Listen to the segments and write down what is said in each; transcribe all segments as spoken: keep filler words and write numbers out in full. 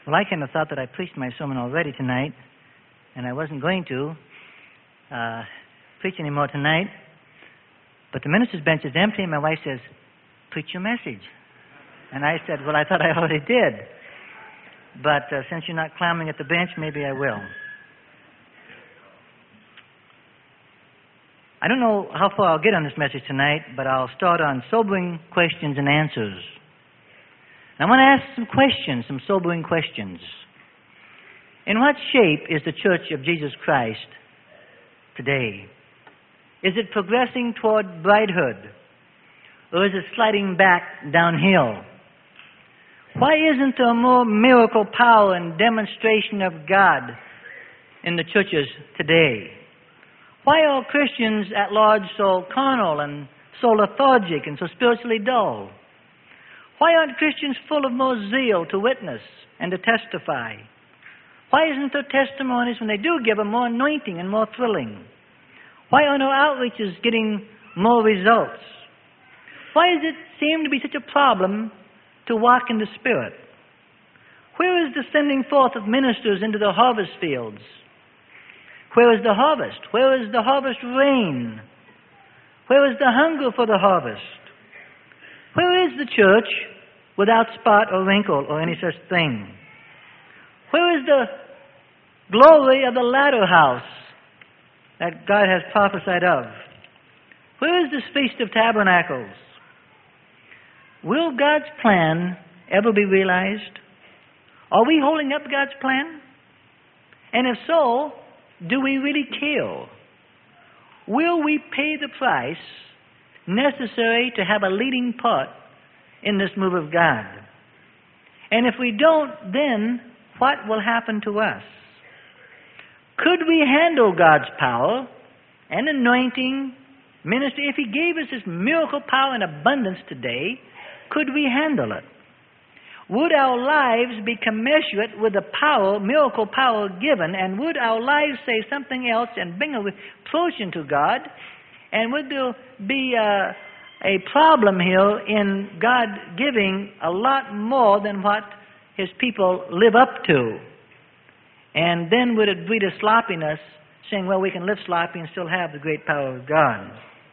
Well, I kind of thought that I preached my sermon already tonight, and I wasn't going to uh, preach anymore tonight. But the minister's bench is empty, and my wife says, "Preach your message." And I said, "Well, I thought I already did. But uh, since you're not clamoring at the bench, maybe I will." I don't know how far I'll get on this message tonight, but I'll start on sobering questions and answers. I want to ask some questions, some sobering questions. In what shape is the Church of Jesus Christ today? Is it progressing toward bridehood? Or is it sliding back downhill? Why isn't there more miracle power and demonstration of God in the churches today? Why are Christians at large so carnal and so lethargic and so spiritually dull? Why aren't Christians full of more zeal to witness and to testify? Why isn't their testimonies, when they do give, them more anointing and more thrilling? Why aren't our outreaches getting more results? Why does it seem to be such a problem to walk in the Spirit? Where is the sending forth of ministers into the harvest fields? Where is the harvest? Where is the harvest rain? Where is the hunger for the harvest? Where is the church without spot or wrinkle or any such thing? Where is the glory of the latter house that God has prophesied of? Where is this Feast of Tabernacles? Will God's plan ever be realized? Are we holding up God's plan? And if so, do we really care? Will we pay the price necessary to have a leading part in this move of God? And if we don't, then what will happen to us? Could we handle God's power and anointing ministry? If He gave us this miracle power in abundance today, could we handle it? Would our lives be commensurate with the power, miracle power given, and would our lives say something else and bring a reproach into God? And would there be a, a problem here in God giving a lot more than what His people live up to? And then would it breed a sloppiness, saying, well, we can live sloppy and still have the great power of God?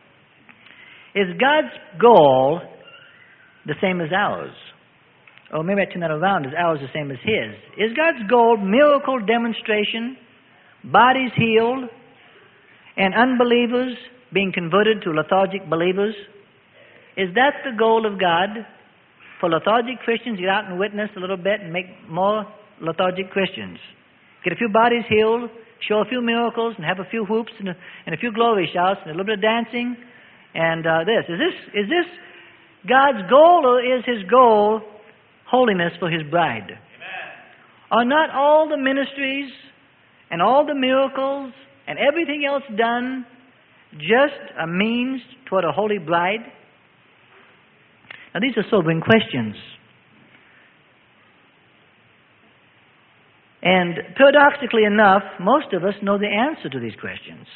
Is God's goal the same as ours? Or maybe I turn that around. Is ours the same as His? Is God's goal miracle demonstration, bodies healed, and unbelievers being converted to lethargic believers? Is that the goal of God? For lethargic Christians, get out and witness a little bit and make more lethargic Christians. Get a few bodies healed, show a few miracles, and have a few whoops and a, and a few glory shouts and a little bit of dancing. And uh, this. Is this is this God's goal, or is His goal holiness for His bride? Amen. Are not all the ministries and all the miracles and everything else done just a means toward a holy bride? Now, these are sobering questions. And paradoxically enough, most of us know the answer to these questions.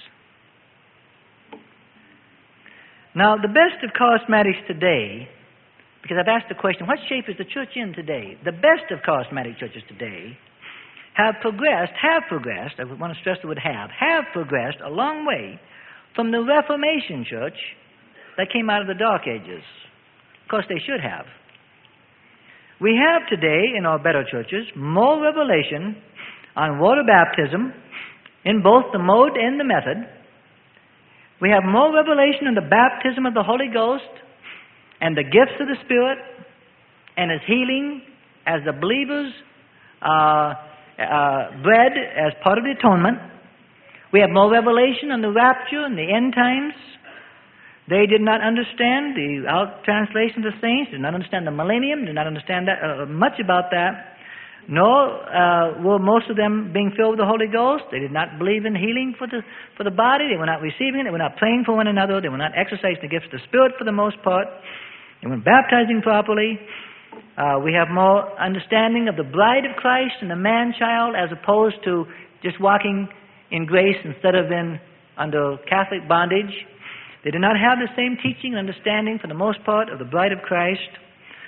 Now, the best of charismatics today, because I've asked the question, what shape is the church in today? The best of charismatic churches today have progressed, have progressed, I want to stress the word have, have progressed a long way from the Reformation church that came out of the Dark Ages. Of course, they should have. We have today in our better churches more revelation on water baptism in both the mode and the method. We have more revelation on the baptism of the Holy Ghost and the gifts of the Spirit and His healing as the believers' uh, uh, bread as part of the atonement. We have more revelation on the rapture and the end times. They did not understand the out translation of the saints, did not understand the millennium, did not understand that, uh, much about that. Nor uh, were most of them being filled with the Holy Ghost. They did not believe in healing for the for the body. They were not receiving it. They were not praying for one another. They were not exercising the gifts of the Spirit for the most part. They weren't baptizing properly. Uh, we have more understanding of the bride of Christ and the man-child as opposed to just walking in grace instead of in under Catholic bondage. They did not have the same teaching and understanding for the most part of the bride of Christ.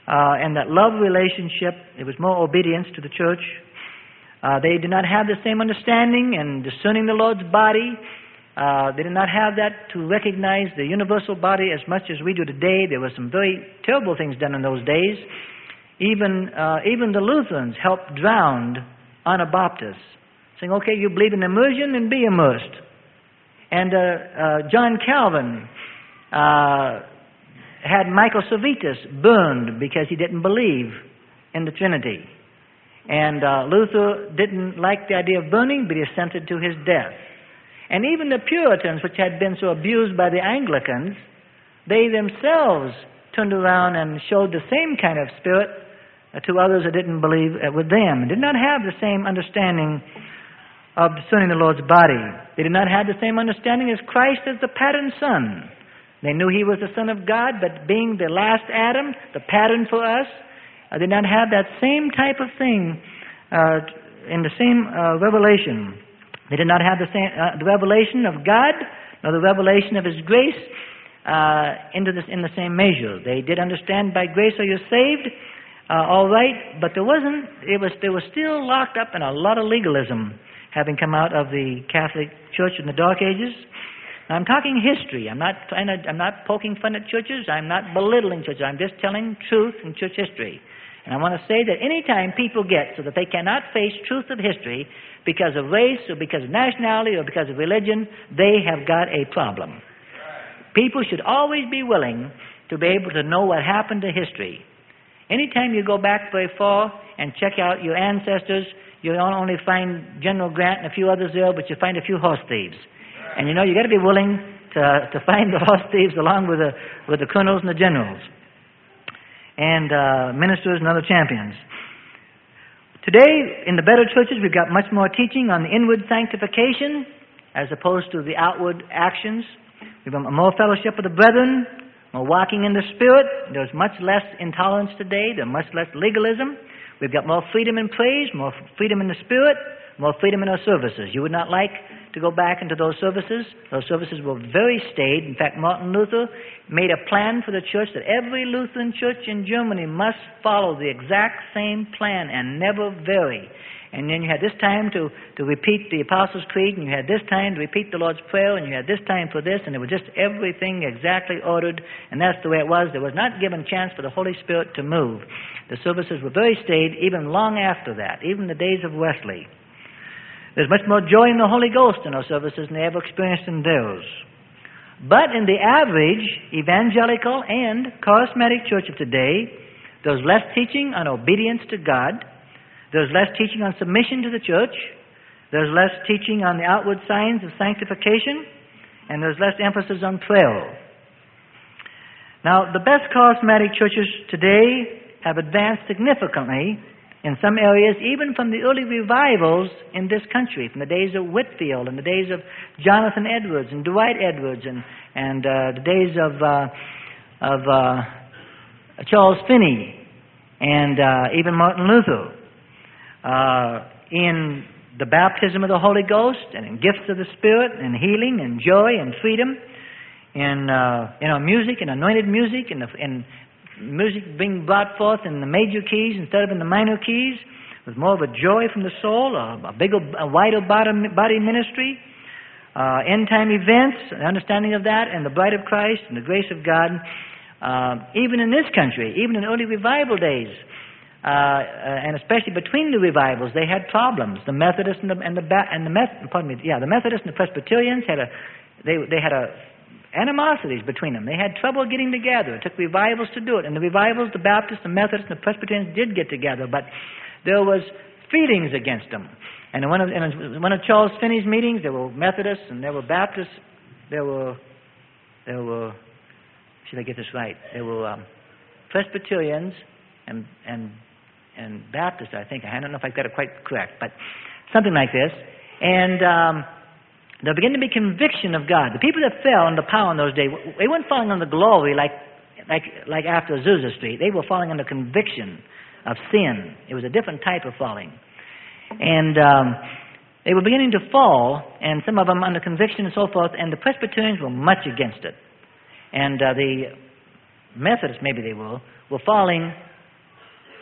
uh, and that love relationship. It was more obedience to the church. Uh, they did not have the same understanding in discerning the Lord's body. Uh, they did not have that to recognize the universal body as much as we do today. There were some very terrible things done in those days. Even uh, even the Lutherans helped drown Anabaptists, saying, okay, you believe in immersion, and be immersed. And uh, uh, John Calvin uh, had Michael Servetus burned because he didn't believe in the Trinity. And uh, Luther didn't like the idea of burning, but he assented to his death. And even the Puritans, which had been so abused by the Anglicans, they themselves turned around and showed the same kind of spirit uh, to others that didn't believe uh, with them, and did not have the same understanding of discerning the Lord's body. They did not have the same understanding as Christ as the pattern son. They knew he was the Son of God, but being the last Adam, the pattern for us, uh, did not have that same type of thing uh, in the same uh, revelation. They did not have the same uh, the revelation of God, nor the revelation of His grace uh, into this in the same measure. They did understand by grace are you saved, uh, all right, but there wasn't. It was they were still locked up in a lot of legalism, having come out of the Catholic Church in the Dark Ages. Now, I'm talking history. I'm not trying to, I'm not poking fun at churches. I'm not belittling churches. I'm just telling truth in church history. And I want to say that any time people get so that they cannot face truth of history because of race or because of nationality or because of religion, they have got a problem. People should always be willing to be able to know what happened to history. Anytime you go back very far and check out your ancestors, you don't only find General Grant and a few others there, but you find a few horse thieves. And you know, you've got to be willing to, to find the horse thieves along with the, with the colonels and the generals, and uh, ministers and other champions. Today, in the better churches, we've got much more teaching on the inward sanctification as opposed to the outward actions. We've got more fellowship with the brethren, more walking in the Spirit. There's much less intolerance today. There's much less legalism. We've got more freedom in praise, more freedom in the Spirit, more freedom in our services. You would not like to go back into those services. Those services were very staid. In fact, Martin Luther made a plan for the church that every Lutheran church in Germany must follow the exact same plan and never vary. And then you had this time to, to repeat the Apostles' Creed, and you had this time to repeat the Lord's Prayer, and you had this time for this, and it was just everything exactly ordered, and that's the way it was. There was not given chance for the Holy Spirit to move. The services were very staid, even long after that, even the days of Wesley. There's much more joy in the Holy Ghost in our services than they ever experienced in theirs. But in the average evangelical and charismatic church of today, there's less teaching on obedience to God. There's less teaching on submission to the church. There's less teaching on the outward signs of sanctification. And there's less emphasis on prayer. Now, the best charismatic churches today have advanced significantly in some areas, even from the early revivals in this country, from the days of Whitefield and the days of Jonathan Edwards and Dwight Edwards and, and uh, the days of, uh, of uh, Charles Finney and uh, even Martin Luther. Uh, in the baptism of the Holy Ghost and in gifts of the Spirit and healing and joy and freedom, in, uh, in our music and anointed music and in music being brought forth in the major keys instead of in the minor keys, with more of a joy from the soul, a, a bigger, a wider body ministry, uh, end-time events, an understanding of that, and the bride of Christ and the grace of God. Uh, even in this country, even in early revival days, uh, uh, and especially between the revivals, they had problems. The Methodists and the and the and the Meth, pardon me, yeah, the Methodists and the Presbyterians had a they they had a animosities between them. They had trouble getting together. It took revivals to do it. And the revivals, the Baptists, the Methodists, and the Presbyterians did get together, but there was feelings against them. And in one of, in one of Charles Finney's meetings, there were Methodists and there were Baptists. There were, there were, should I get this right? There were um, Presbyterians and and and Baptists, I think. I don't know if I've got it quite correct, but something like this. And um, there began to be conviction of God. The people that fell under power in those days, they weren't falling under glory like like like after Azusa Street. They were falling under conviction of sin. It was a different type of falling. And um, they were beginning to fall, and some of them under conviction and so forth, and the Presbyterians were much against it. And uh, the Methodists, maybe they were, were falling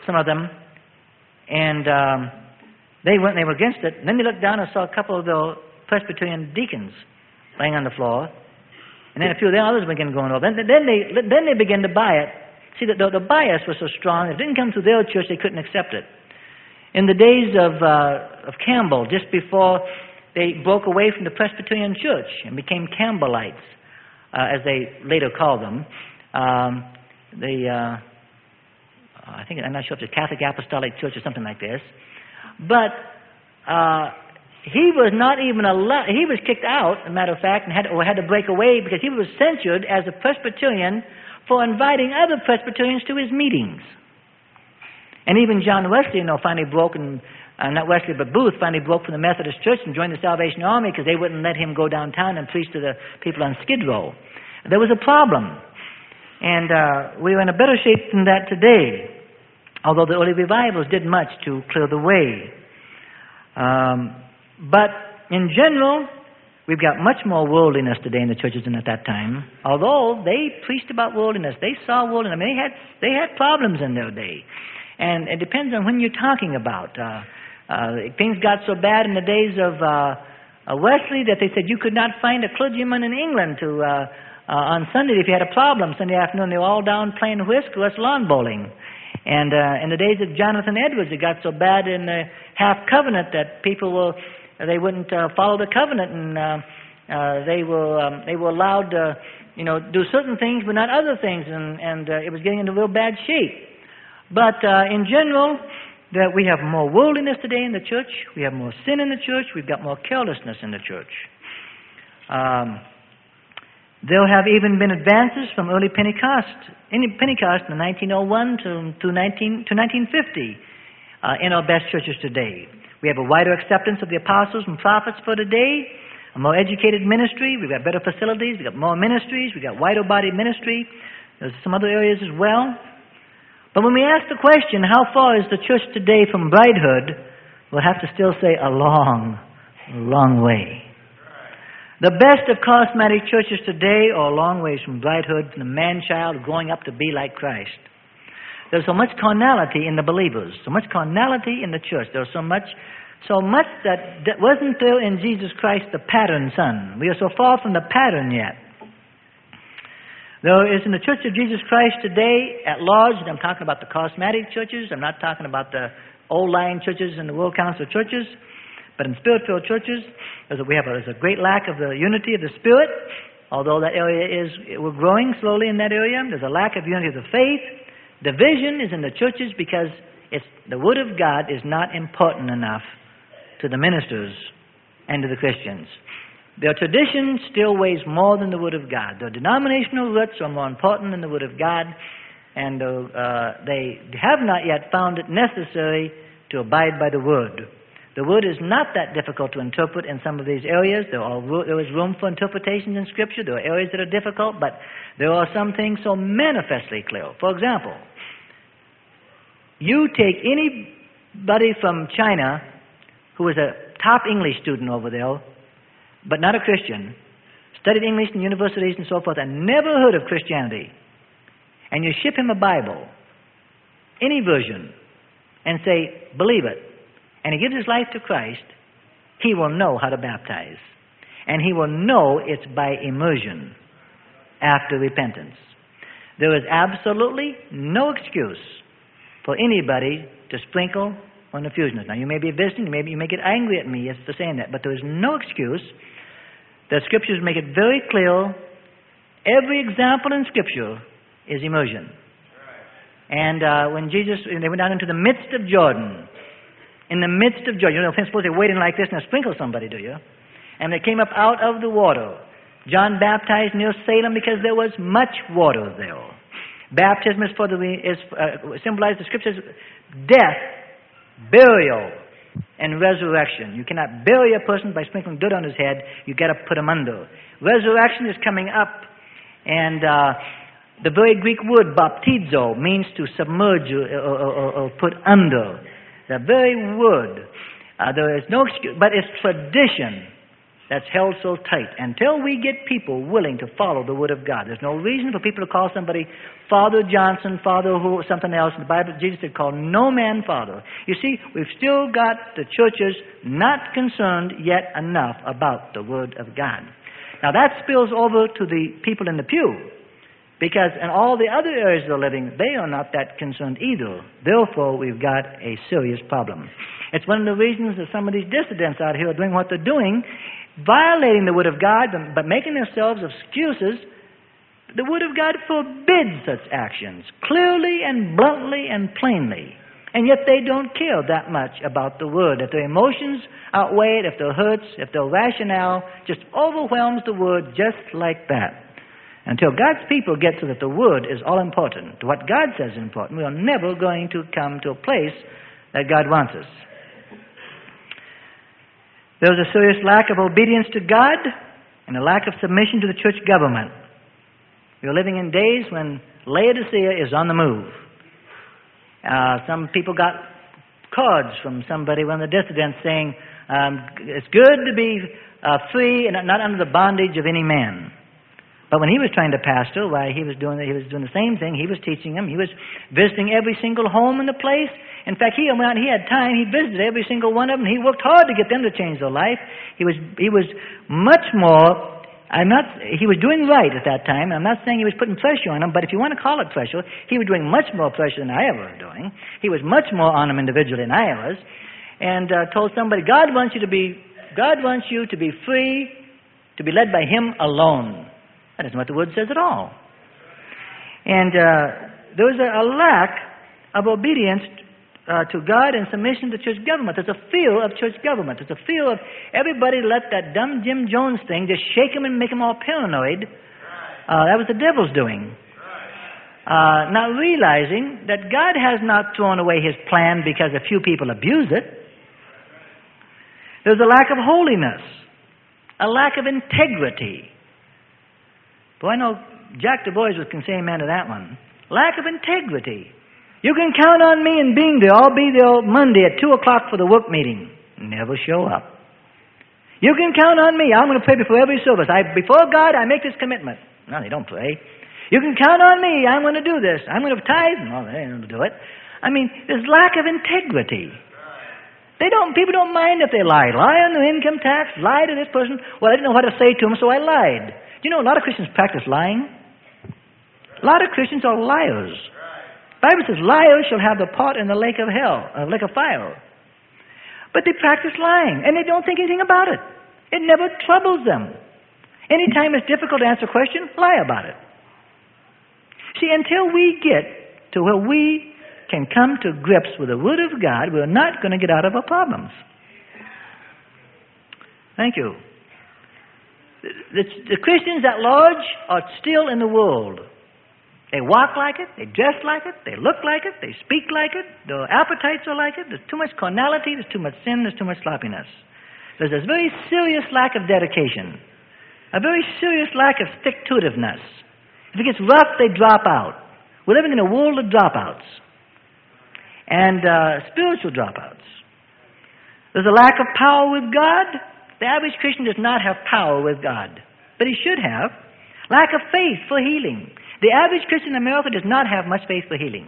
some of them, and um, they went and they were against it. And then they looked down and saw a couple of the Presbyterian deacons laying on the floor, and then a few of the others began going over. Then, then they then they began to buy it. See, the, the, the bias was so strong, if it didn't come through their church, they couldn't accept it. In the days of, uh, of Campbell, just before they broke away from the Presbyterian church and became Campbellites, uh, as they later called them, um, the, uh, I think, I'm not sure if it's Catholic Apostolic Church or something like this, but uh, he was not even allowed, he was kicked out, as a matter of fact, and had, or had to break away because he was censured as a Presbyterian for inviting other Presbyterians to his meetings. And even John Wesley, you know, finally broke, and, uh, not Wesley, but Booth, finally broke from the Methodist Church and joined the Salvation Army because they wouldn't let him go downtown and preach to the people on Skid Row. There was a problem. And uh, we are in a better shape than that today, although the early revivals did much to clear the way. Um, but in general, we've got much more worldliness today in the churches than at that time. Although they preached about worldliness, they saw worldliness. I mean, they had they had problems in their day, and it depends on when you're talking about. Uh, uh, things got so bad in the days of uh, uh, Wesley that they said you could not find a clergyman in England to uh, uh, on Sunday if you had a problem. Sunday afternoon, they were all down playing whist or else lawn bowling. And uh, in the days of Jonathan Edwards, it got so bad in the half covenant that people were. They wouldn't uh, follow the covenant, and uh, uh, they were um, they were allowed to, you know, do certain things, but not other things, and and uh, it was getting into real bad shape. But uh, in general, that we have more worldliness today in the church, we have more sin in the church, we've got more carelessness in the church. Um, there have even been advances from early Pentecost, in Pentecost in nineteen oh one to to nineteen to nineteen fifty uh, in our best churches today. We have a wider acceptance of the apostles and prophets for today, a more educated ministry, we've got better facilities, we've got more ministries, we've got wider body ministry. There's some other areas as well. But when we ask the question, how far is the church today from bridehood, we'll have to still say a long, long way. The best of charismatic churches today are a long ways from bridehood, from the man-child growing up to be like Christ. There's so much carnality in the believers, so much carnality in the church. There's so much, so much that, that wasn't there in Jesus Christ, the pattern son. We are so far from the pattern yet. There is in the Church of Jesus Christ today at large, and I'm talking about the charismatic churches, I'm not talking about the old line churches and the World Council churches, but in Spirit-filled churches, there's a, we have a, there's a great lack of the unity of the Spirit, although that area is, we're growing slowly in that area. There's a lack of unity of the faith. Division is in the churches because it's, the Word of God is not important enough to the ministers and to the Christians. Their tradition still weighs more than the Word of God. Their denominational roots are more important than the Word of God, and uh, they have not yet found it necessary to abide by the Word. The Word is not that difficult to interpret in some of these areas. There, are, there is room for interpretations in Scripture. There are areas that are difficult, but there are some things so manifestly clear. For example, you take anybody from China who is a top English student over there, but not a Christian, studied English in universities and so forth, and never heard of Christianity, and you ship him a Bible, any version, and say, believe it, and he gives his life to Christ, he will know how to baptize. And he will know it's by immersion after repentance. There is absolutely no excuse for anybody to sprinkle on the fusionist. Now, you may be visiting, you may, you may get angry at me for saying that, but there is no excuse. The Scriptures make it very clear. Every example in Scripture is immersion. And uh, when Jesus, they went down into the midst of Jordan, in the midst of Jordan, you don't suppose they're waiting like this and sprinkle somebody, do you? And they came up out of the water. John baptized near Salem because there was much water there. Baptism is for the is uh, symbolized the Scriptures death, burial, and resurrection. You cannot bury a person by sprinkling dirt on his head. You've got to put him under. Resurrection is coming up, and uh, the very Greek word baptizo means to submerge or, or, or, or put under. The very word. Uh, there is no excuse, but it's tradition. that's held so tight. Until we get people willing to follow the Word of God, there's no reason for people to call somebody Father Johnson, Father who, something else. In the Bible, Jesus said, call no man Father. You see, we've still got the churches not concerned yet enough about the Word of God. Now that spills over to the people in the pew, because in all the other areas of the living, they are not that concerned either. Therefore, we've got a serious problem. It's one of the reasons that some of these dissidents out here are doing what they're doing, violating the Word of God, but making themselves excuses. The Word of God forbids such actions, clearly and bluntly and plainly. And yet they don't care that much about the Word. If their emotions outweigh it, if their hurts, if their rationale just overwhelms the Word just like that. Until God's people get to that the Word is all important, to what God says is important, we are never going to come to a place that God wants us. There's a serious lack of obedience to God and a lack of submission to the church government. We are living in days when Laodicea is on the move. Uh, some people got cards from somebody, one of the dissidents, saying, um, it's good to be uh, free and not under the bondage of any man. But when he was trying to pastor, why, he was doing he was doing the same thing. He was teaching them. He was visiting every single home in the place. In fact, he when he had time, he visited every single one of them. He worked hard to get them to change their life. He was he was much more. I'm not. He was doing right at that time. I'm not saying he was putting pressure on them, but if you want to call it pressure, he was doing much more pressure than I ever was doing. He was much more on them individually than I was, and uh, told somebody, God wants you to be. God wants you to be free, to be led by Him alone. That isn't what the Word says at all. And uh, there was a, a lack of obedience uh, to God and submission to church government. There's a fear of church government. There's a fear of everybody let that dumb Jim Jones thing just shake them and make them all paranoid. Uh, that was the devil's doing. Uh, not realizing that God has not thrown away His plan because a few people abuse it. There's a lack of holiness, a lack of integrity. Boy, I know Jack Du Bois can say amen to that one. Lack of integrity. You can count on me in being there. I'll be there Monday at two o'clock for the work meeting. Never show up. You can count on me. I'm going to pray before every service. I, before God, I make this commitment. No, they don't pray. You can count on me. I'm going to do this. I'm going to tithe. No, they don't do it. I mean, there's lack of integrity. They don't. People don't mind if they lie. Lie on the income tax. Lie to this person. Well, I didn't know what to say to him, so I lied. You know, a lot of Christians practice lying. A lot of Christians are liars. The Bible says liars shall have the part in the lake of hell, uh, lake of fire. But they practice lying, and they don't think anything about it. It never troubles them. Anytime it's difficult to answer a question, lie about it. See, until we get to where we can come to grips with the Word of God, we're not going to get out of our problems. Thank you. The, the Christians at large are still in the world. They walk like it, they dress like it, they look like it, they speak like it, their appetites are like it. There's too much carnality, there's too much sin, there's too much sloppiness. There's a very serious lack of dedication, a very serious lack of stick-to-itiveness. If it gets rough, they drop out. We're living in a world of dropouts and uh, spiritual dropouts. There's a lack of power with God. The average Christian does not have power with God, but he should have. Lack of faith for healing. The average Christian in America does not have much faith for healing.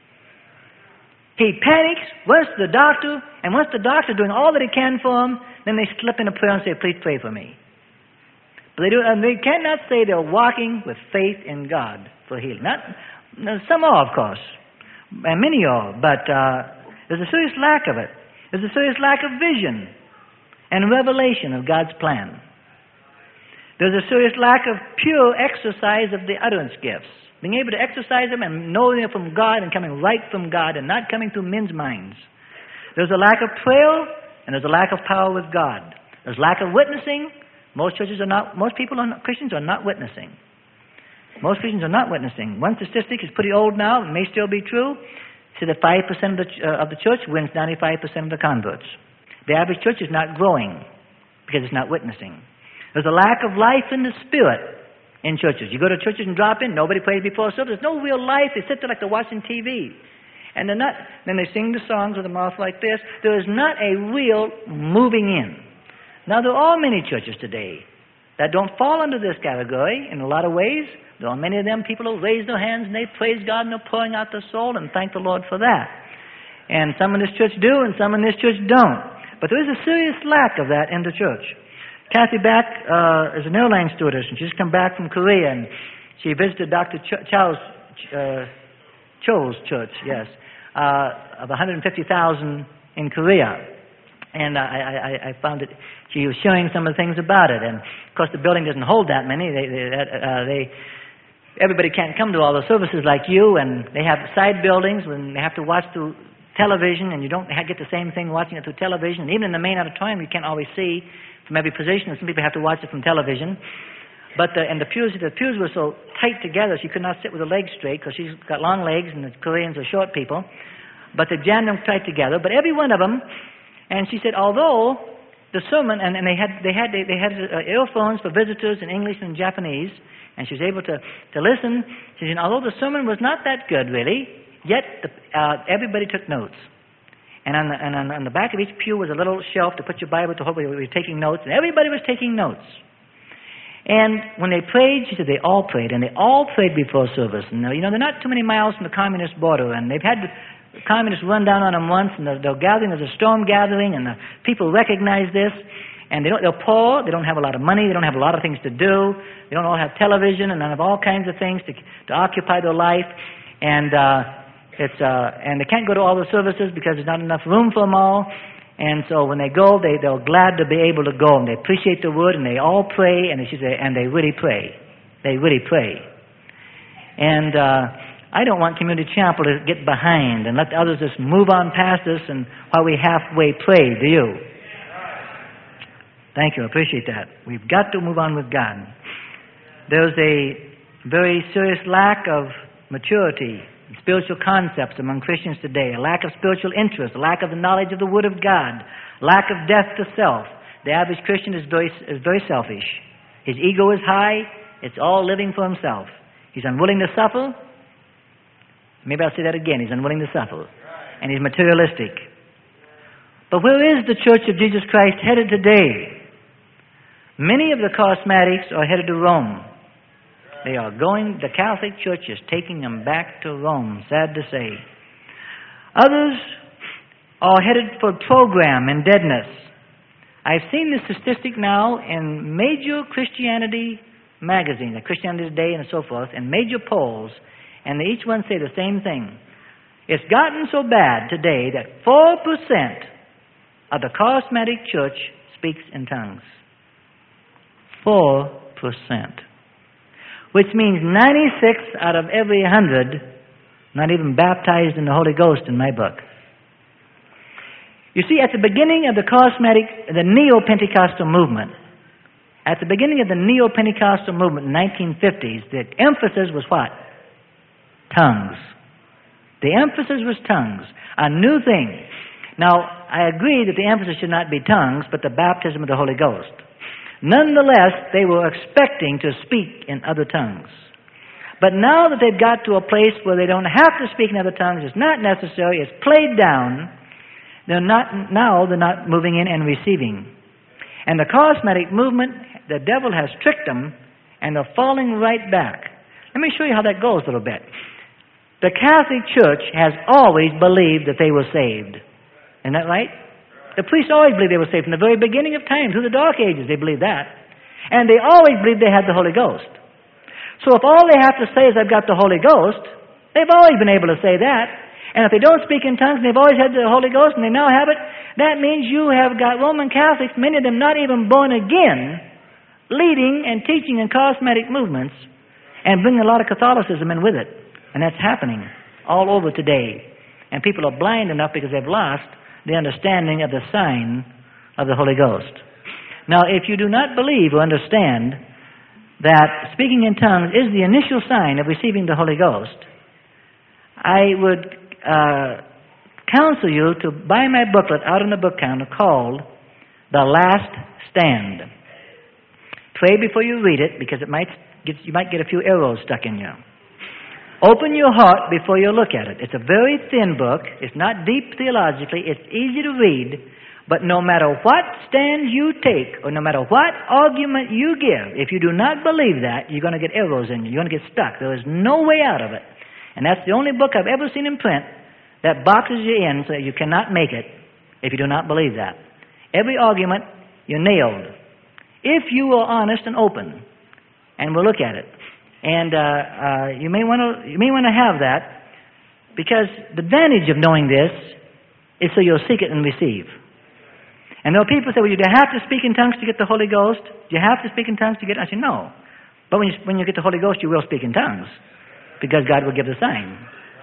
He panics, runs to the doctor, and once the doctor's doing all that he can for him, then they slip in a prayer and say, please pray for me. But they, do, and they cannot say they're walking with faith in God for healing. Not, some are, of course, and many are, but uh, there's a serious lack of it. There's a serious lack of vision and revelation of God's plan. There's a serious lack of pure exercise of the utterance gifts, being able to exercise them and know they're from God and coming right from God and not coming through men's minds. There's a lack of prayer, and there's a lack of power with God. There's lack of witnessing. Most churches are not, most people are not, Christians are not witnessing. Most Christians are not witnessing. One statistic is pretty old now, it may still be true. So that five percent of the, uh, of the church wins ninety-five percent of the converts. The average church is not growing because it's not witnessing. There's a lack of life in the Spirit in churches. You go to churches and drop in, nobody prays before service. There's no real life. They sit there like they're watching T V. And they're not, then they sing the songs with a mouth like this. There is not a real moving in. Now, there are many churches today that don't fall under this category in a lot of ways. There are many of them people who raise their hands and they praise God and they're pouring out their soul and thank the Lord for that. And some in this church do and some in this church don't. But there is a serious lack of that in the church. Kathy Back uh, is an airline stewardess, and she's come back from Korea, and she visited Doctor Ch- Chow's, uh, Cho's church, yes, uh, of one hundred fifty thousand in Korea. And I, I, I found that she was showing some of the things about it. And, of course, the building doesn't hold that many. They, they, uh, they everybody can't come to all the services like you, and they have side buildings when they have to watch through television, and you don't get the same thing watching it through television. And even in the main auditorium, you can't always see from every position, and some people have to watch it from television. But the, and the pews, the pews were so tight together, she could not sit with her legs straight because she's got long legs, and the Koreans are short people. But they jammed them tight together. But every one of them, and she said, although the sermon, and, and they had they had they, they had uh, earphones for visitors in English and Japanese, and she was able to to listen. She said, although the sermon was not that good really, yet the, uh, everybody took notes. And on the, and on, on the back of each pew was a little shelf to put your Bible to hope we were taking notes, and everybody was taking notes. And when they prayed, she said they all prayed, and they all prayed before service. And you know, they're not too many miles from the communist border, and they've had the communists run down on them once, and they're, they're gathering. There's a storm gathering, and the people recognize this, and they don't, they're poor. They don't have a lot of money. They don't have a lot of things to do. They don't all have television, and they have all kinds of things to, to occupy their life, and uh, it's uh, and they can't go to all the services because there's not enough room for them all. And so when they go, they, they're glad to be able to go, and they appreciate the word, and they all pray, and they, should say, and they really pray. They really pray. And uh, I don't want Community Chapel to get behind and let the others just move on past us and while we halfway pray, do you? Thank you, I appreciate that. We've got to move on with God. There's a very serious lack of maturity, spiritual concepts among Christians today, a lack of spiritual interest, a lack of the knowledge of the Word of God, lack of death to self. The average Christian is very, is very selfish. His ego is high. It's all living for himself. He's unwilling to suffer. Maybe I'll say that again. He's unwilling to suffer. And he's materialistic. But where is the Church of Jesus Christ headed today? Many of the charismatics are headed to Rome. They are going, the Catholic Church is taking them back to Rome, sad to say. Others are headed for program and deadness. I've seen this statistic now in major Christianity magazines, like Christianity Today and so forth, and major polls, and they each one say the same thing. It's gotten so bad today that four percent of the charismatic church speaks in tongues. four percent. Which means ninety-six out of every one hundred not even baptized in the Holy Ghost in my book. You see, at the beginning of the charismatic, the Neo-Pentecostal movement, at the beginning of the Neo-Pentecostal movement in the nineteen fifties, the emphasis was what? Tongues. The emphasis was tongues, a new thing. Now, I agree that the emphasis should not be tongues, but the baptism of the Holy Ghost. Nonetheless, they were expecting to speak in other tongues. But now that they've got to a place where they don't have to speak in other tongues, it's not necessary, it's played down, they're not, now they're not moving in and receiving. And the charismatic movement, the devil has tricked them, and they're falling right back. Let me show you how that goes a little bit. The Catholic Church has always believed that they were saved. Isn't that right? The priests always believed they were saved. From the very beginning of time, through the Dark Ages, they believed that. And they always believed they had the Holy Ghost. So if all they have to say is, I've got the Holy Ghost, they've always been able to say that. And if they don't speak in tongues, and they've always had the Holy Ghost, and they now have it, that means you have got Roman Catholics, many of them not even born again, leading and teaching in charismatic movements, and bringing a lot of Catholicism in with it. And that's happening all over today. And people are blind enough because they've lost the understanding of the sign of the Holy Ghost. Now, if you do not believe or understand that speaking in tongues is the initial sign of receiving the Holy Ghost, I would uh, counsel you to buy my booklet out in the book counter called The Last Stand. Pray before you read it, because it might get, you might get a few arrows stuck in you. Open your heart before you look at it. It's a very thin book. It's not deep theologically. It's easy to read. But no matter what stand you take, or no matter what argument you give, if you do not believe that, you're going to get arrows in you. You're going to get stuck. There is no way out of it. And that's the only book I've ever seen in print that boxes you in so that you cannot make it if you do not believe that. Every argument, you're nailed. If you are honest and open, and we'll look at it. And uh, uh, you may want to you may want to have that, because the advantage of knowing this is so you'll seek it and receive. And there are people who say, well, do you have to speak in tongues to get the Holy Ghost? Do you have to speak in tongues to get it? I say, no. But when you, when you get the Holy Ghost, you will speak in tongues, because God will give the sign.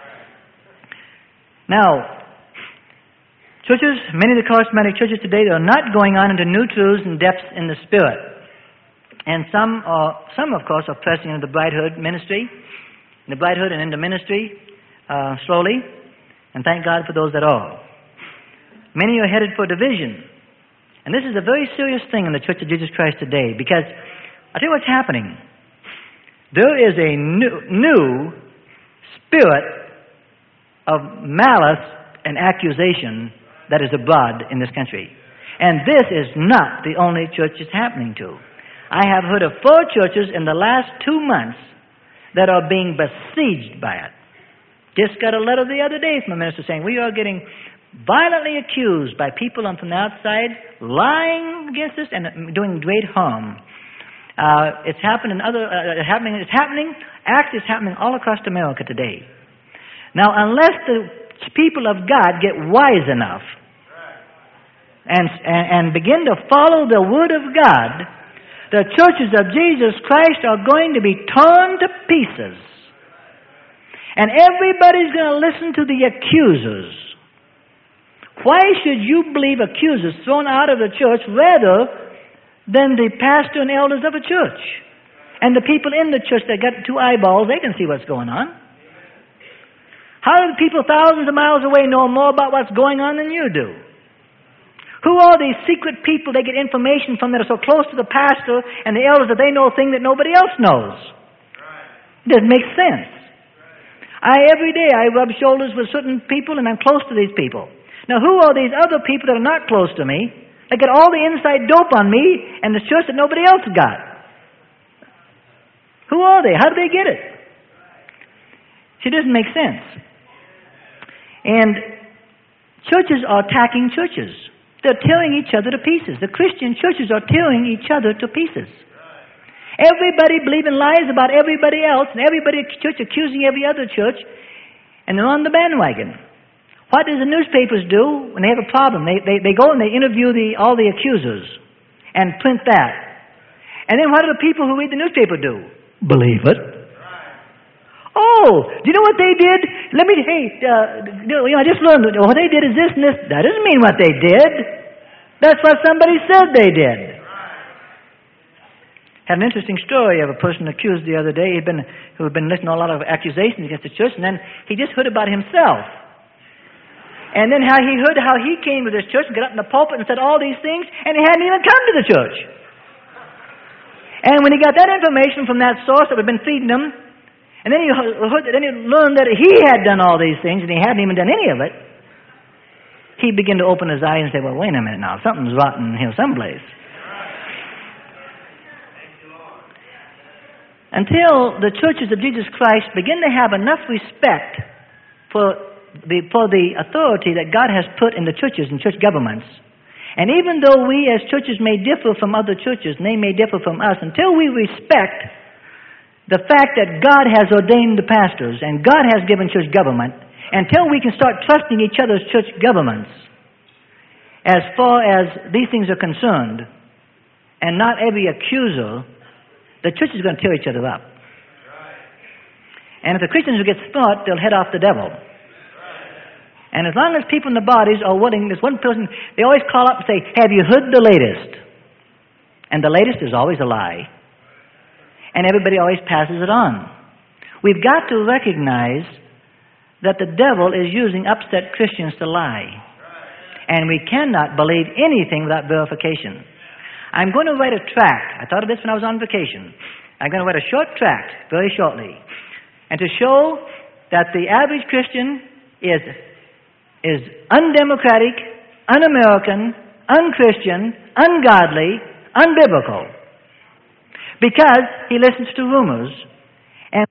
Now, churches, many of the charismatic churches today, are not going on into new truths and depths in the Spirit. And some, are, some of course, are pressing into the bridehood ministry, the bridehood and into ministry uh, slowly. And thank God for those that are. Many are headed for division. And this is a very serious thing in the Church of Jesus Christ today, because I'll tell you what's happening. There is a new, new spirit of malice and accusation that is abroad in this country. And this is not the only church it's happening to. I have heard of four churches in the last two months that are being besieged by it. Just got a letter the other day from a minister saying, we are getting violently accused by people from the outside, lying against us and doing great harm. Uh, it's happened in other, uh, happening. It's happening. Actually, it's happening all across America today. Now, unless the people of God get wise enough and, and and begin to follow the Word of God, the churches of Jesus Christ are going to be torn to pieces, and everybody's going to listen to the accusers. Why should you believe accusers thrown out of the church rather than the pastor and elders of a church? And the people in the church that got two eyeballs, they can see what's going on. How do the people thousands of miles away know more about what's going on than you do? Who are these secret people they get information from that are so close to the pastor and the elders that they know things that nobody else knows? It doesn't make sense. I, every day, I rub shoulders with certain people and I'm close to these people. Now, who are these other people that are not close to me? They get all the inside dope on me and the church that nobody else got. Who are they? How do they get it? See, it doesn't make sense. And churches are attacking churches. They're tearing each other to pieces. The Christian churches are tearing each other to pieces. Everybody believing lies about everybody else, and everybody at church accusing every other church, and they're on the bandwagon. What does the newspapers do when they have a problem? They, they, they go and they interview the, all the accusers and print that. And then what do the people who read the newspaper do? Believe it. Oh, do you know what they did? Let me, hey, uh, you know, I just learned, what they did is this and this. That doesn't mean what they did. That's what somebody said they did. Had an interesting story of a person accused the other day. He'd been, who had been listening to a lot of accusations against the church, and then he just heard about himself. And then how he heard how he came to this church and got up in the pulpit and said all these things, and he hadn't even come to the church. And when he got that information from that source that had been feeding him, and then he heard, then he learned that he had done all these things and he hadn't even done any of it, he began to open his eyes and say, well, wait a minute now, something's rotten here someplace. Until the churches of Jesus Christ begin to have enough respect for The, for the authority that God has put in the churches and church governments. And even though we as churches may differ from other churches, and they may differ from us, until we respect the fact that God has ordained the pastors and God has given church government, until we can start trusting each other's church governments as far as these things are concerned, and not every accuser, the church is going to tear each other up. And if the Christians will get smart, they'll head off the devil. And as long as people in the bodies are willing, there's one person, they always call up and say, have you heard the latest? And the latest is always a lie. And everybody always passes it on. We've got to recognize that the devil is using upset Christians to lie. And we cannot believe anything without verification. I'm going to write a tract. I thought of this when I was on vacation. I'm going to write a short tract very shortly. And to show that the average Christian is is undemocratic, un-American, unchristian, ungodly, unbiblical. Because he listens to rumors. And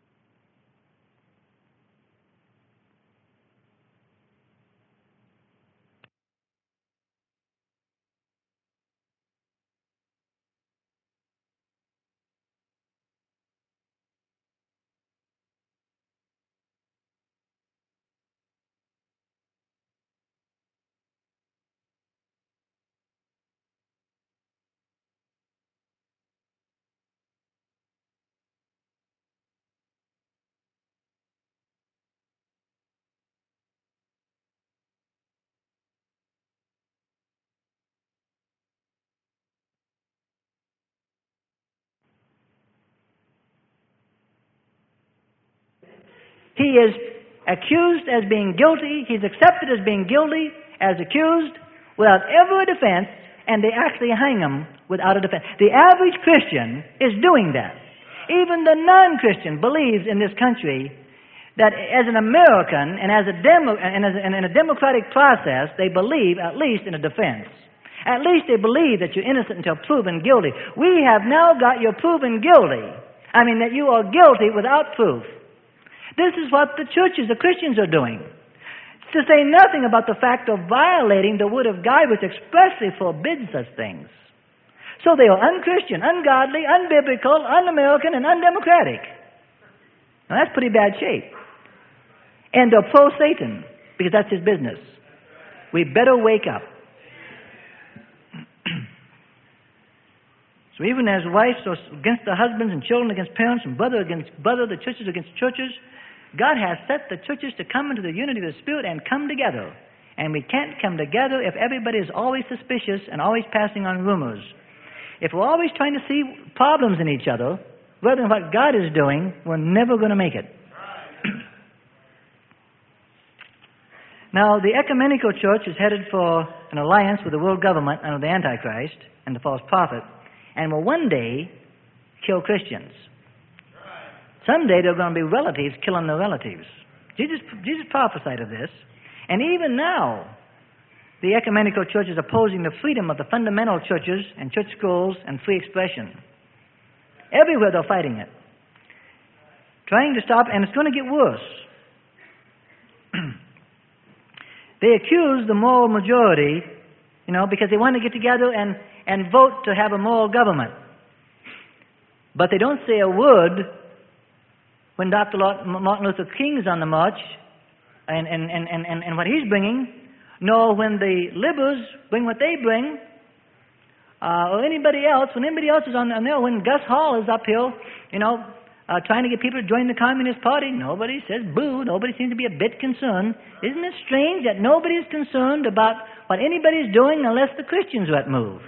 he is accused as being guilty. He's accepted as being guilty, as accused, without ever a defense, and they actually hang him without a defense. The average Christian is doing that. Even the non-Christian believes in this country that as an American and as a, demo, and as a, and in a democratic process, they believe at least in a defense. At least they believe that you're innocent until proven guilty. We have now got you proven guilty. I mean, that you are guilty without proof. This is what the churches, the Christians are doing. To say nothing about the fact of violating the Word of God, which expressly forbids such things. So they are unchristian, ungodly, unbiblical, un-American, and undemocratic. Now that's pretty bad shape. And they're pro-Satan, because that's his business. We better wake up. So even as wives are against their husbands and children against parents and brother against brother, the churches against churches, God has set the churches to come into the unity of the Spirit and come together. And we can't come together if everybody is always suspicious and always passing on rumors. If we're always trying to see problems in each other, rather than what God is doing, we're never going to make it. Now, the ecumenical church is headed for an alliance with the world government under the Antichrist and the false prophet, and will one day kill Christians. Someday there are going to be relatives killing their relatives. Jesus, Jesus prophesied of this. And even now, the ecumenical church is opposing the freedom of the fundamental churches and church schools and free expression. Everywhere they're fighting it. Trying to stop, and it's going to get worse. They accuse the moral majority, you know, because they want to get together and, and vote to have a moral government. But they don't say a word when Doctor Martin Luther King is on the march and, and, and, and, and what he's bringing, nor when the liberals bring what they bring, uh, or anybody else, when anybody else is on there, when Gus Hall is up here, you know, uh, trying to get people to join the Communist Party, nobody says boo, nobody seems to be a bit concerned. Isn't it strange that nobody is concerned about what anybody's doing unless the Christians are at move?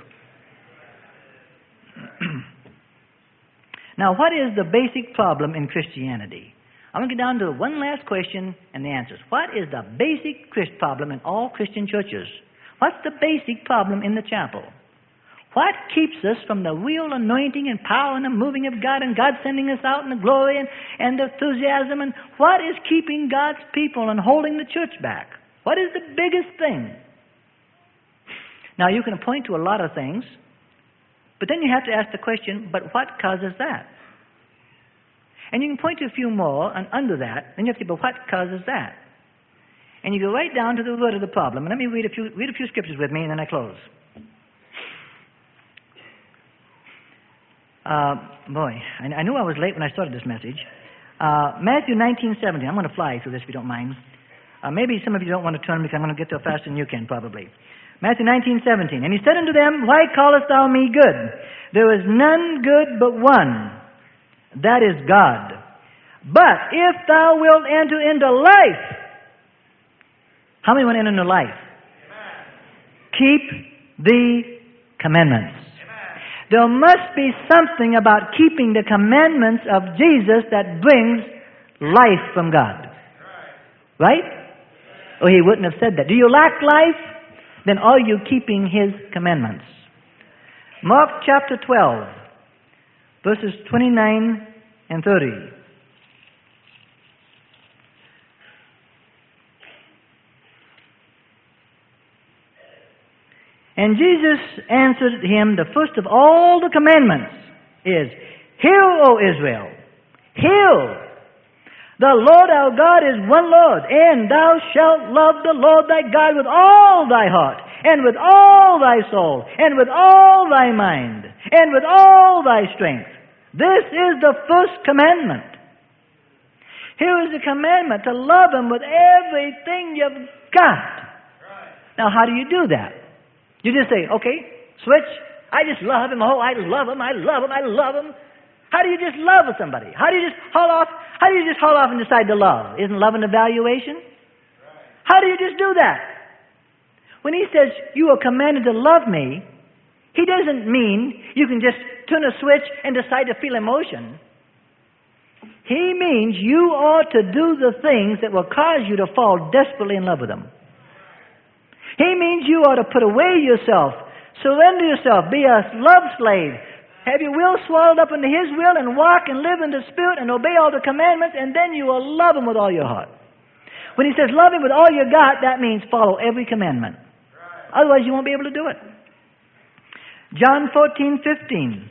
Now, what is the basic problem in Christianity? I'm going to get down to one last question and the answers. What is the basic Christ problem in all Christian churches? What's the basic problem in the chapel? What keeps us from the real anointing and power and the moving of God and God sending us out in the glory and, and the enthusiasm? And what is keeping God's people and holding the church back? What is the biggest thing? Now, you can point to a lot of things, but then you have to ask the question, but what causes that? And you can point to a few more, and under that, then you have to say, but what causes that? And you go right down to the root of the problem. And let me read a few, read a few scriptures with me, and then I close. Uh, boy, I, I knew I was late when I started this message. Uh, Matthew nineteen seventeen. I'm going to fly through this if you don't mind. Uh, maybe some of you don't want to turn because I'm going to get there faster than you can, probably. Matthew nineteen seventeen. And he said unto them, Why callest thou me good? There is none good but one, that is God. But if thou wilt enter into life, how many want to enter into life? Amen. Keep the commandments. There must be something about keeping the commandments of Jesus that brings life from God. Right? Or he wouldn't have said that. Do you lack life? Then are you keeping his commandments? Mark chapter twelve, verses twenty-nine and thirty. And Jesus answered him, the first of all the commandments is, Hear, O Israel, hear. The Lord our God is one Lord, and thou shalt love the Lord thy God with all thy heart, and with all thy soul, and with all thy mind, and with all thy strength. This is the first commandment. Here is the commandment to love Him with everything you've got. Now, how do you do that? You just say, okay, switch. I just love Him. Oh, I love Him. I love Him. I love Him. How do you just love somebody? How do you just haul off? How do you just haul off and decide to love? Isn't love an evaluation? How do you just do that? When He says you are commanded to love Me, He doesn't mean you can just turn a switch and decide to feel emotion. He means you ought to do the things that will cause you to fall desperately in love with Him. He means you ought to put away yourself, surrender yourself, be a love slave, have your will swallowed up into His will, and walk and live in the Spirit and obey all the commandments, and then you will love Him with all your heart. When He says love Him with all you got, that means follow every commandment. Otherwise you won't be able to do it. John fourteen fifteen.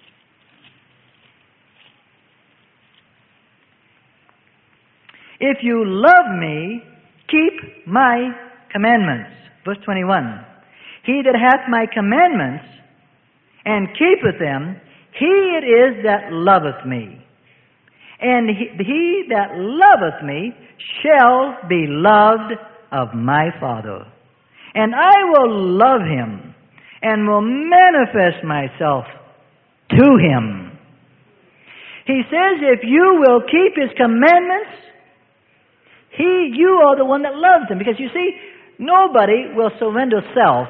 If you love Me, keep My commandments. Verse twenty-one. He that hath My commandments and keepeth them, he it is that loveth Me. And he, he that loveth Me shall be loved of My Father. And I will love him, and will manifest Myself to him. He says, if you will keep His commandments, He, you are the one that loves Him. Because you see, nobody will surrender self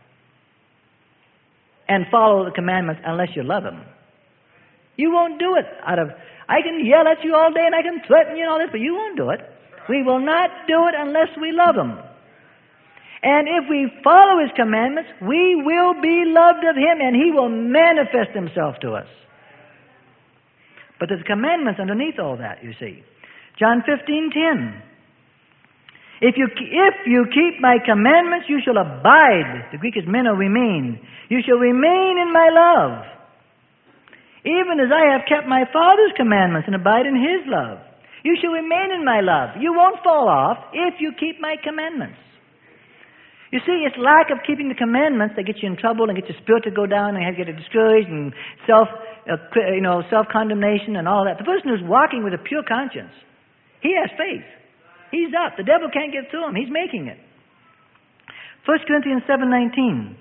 and follow the commandments unless you love Him. You won't do it out of, I can yell at you all day and I can threaten you and all this, but you won't do it. We will not do it unless we love Him. And if we follow His commandments, we will be loved of Him, and He will manifest Himself to us. But there's commandments underneath all that, you see. John fifteen ten. If you, if you keep My commandments, you shall abide. The Greek is meno, remain. You shall remain in My love, even as I have kept My Father's commandments and abide in His love. You shall remain in My love. You won't fall off if you keep My commandments. You see, it's lack of keeping the commandments that gets you in trouble and gets your spirit to go down and you get discouraged and self, uh, you know, self-condemnation and all that. The person who's walking with a pure conscience, he has faith. He's up. The devil can't get through him. He's making it. First Corinthians seven nineteen.